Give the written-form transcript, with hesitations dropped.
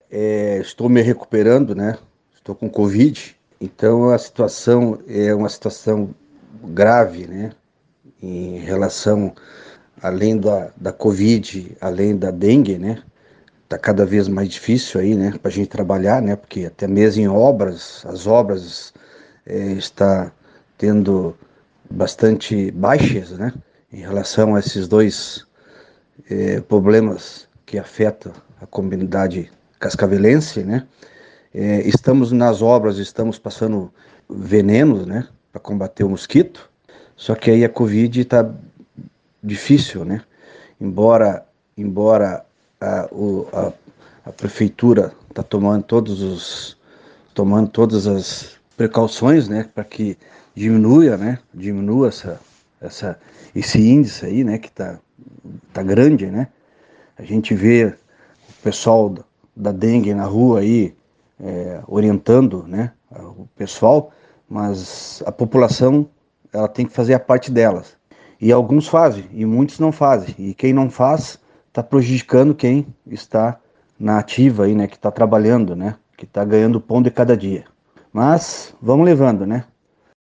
Estou me recuperando, né? Estou com Covid, então a situação é uma situação grave, né? Em relação, além da Covid, além da dengue, né? Tá cada vez mais difícil aí, né? Para a gente trabalhar, né? Porque até mesmo em obras, as obras está tendo bastante baixas, né? Em relação a esses dois problemas que afetam a comunidade cascavelense, né? Estamos nas obras, estamos passando venenos, né, para combater o mosquito. Só que aí a Covid está difícil, né? Embora a prefeitura está tomando todas as precauções, né, para que diminua essa, esse índice aí, né, que tá grande, né? A gente vê o pessoal da dengue na rua aí orientando, né, o pessoal, mas a população ela tem que fazer a parte delas. E alguns fazem, e muitos não fazem. E quem não faz está prejudicando quem está na ativa aí, né, que está trabalhando, né, que está ganhando o pão de cada dia. Mas vamos levando, né?